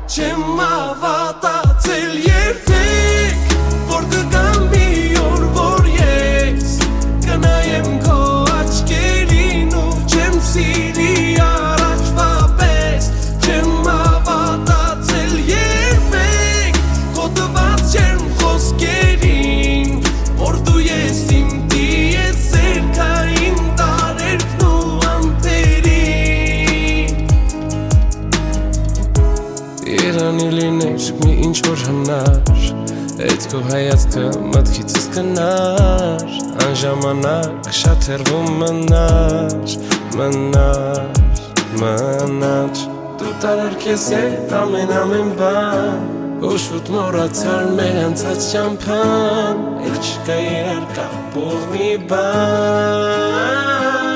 Չեմ ավատացել երբեք, որ կգամ մի օր, որ ես կնայեմ քո աչքերին ու չեմ սիրի առաջվա պես։ Չեմ ավատացել երբեք, քո տված չեմ խոսքերին, որ դու ես իմ տիեզերքային տարերքն ու ամպերին։ Երանի լիներ մի ինչ-որ հնար, էդ քո հայացքը մտքիցս կնար, անժամանակ շատ հեռվում մնար Դու տարար քեզ հետ ամեն բան, ու շուտ մոռացար մեր անցած ճամփան, էլ չկա իրար կապող մի բան։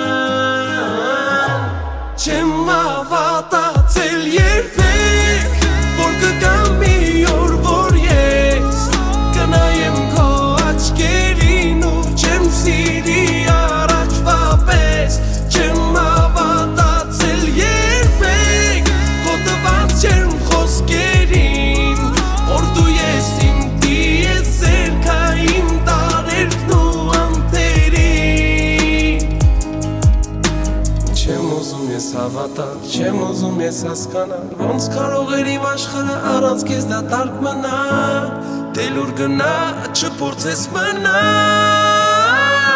Չեմ ավատացել երբեք, որ կգամ մի օր, որ ես կնայեմ քո աչքերին ու չեմ սիրի առաջվա պես։ Չեմ ավատացել երբեք, քո տված չեմ խոսքերին, որ դու ես իմ տիեզերքային տարերքն ու ամպերին։ Չեմ ուզում ես հավատալ, չեմ ուզում ես հասկանալ, ոնց կարող էր իմ աշխարհը առանց քեզ դատարկ մնա, դե լուր գնա, չփորձես մնալ։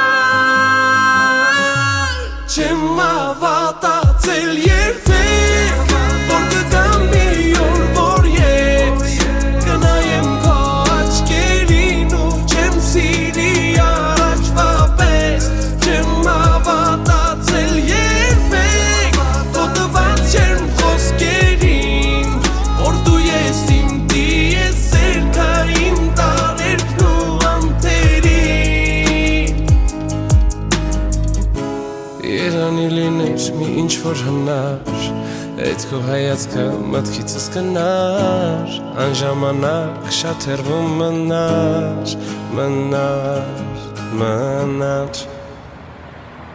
Չեմ ավատացել երբեք, որ կգամ մի օր, որ ես կնայեմ քո աչքերին ու չեմ սիրի առաջվա պես։ Չեմ ավատացել երբեք, քո տված չեմ խոսքերին, որ դու ես իմ տիեզերքային տարերքն ու ամպերին։ Երանի լիներ մի ինչ-որ հնար, էդ քո հայացքը մտքիցս կնար, անժամանակ շատ հեռվում մնար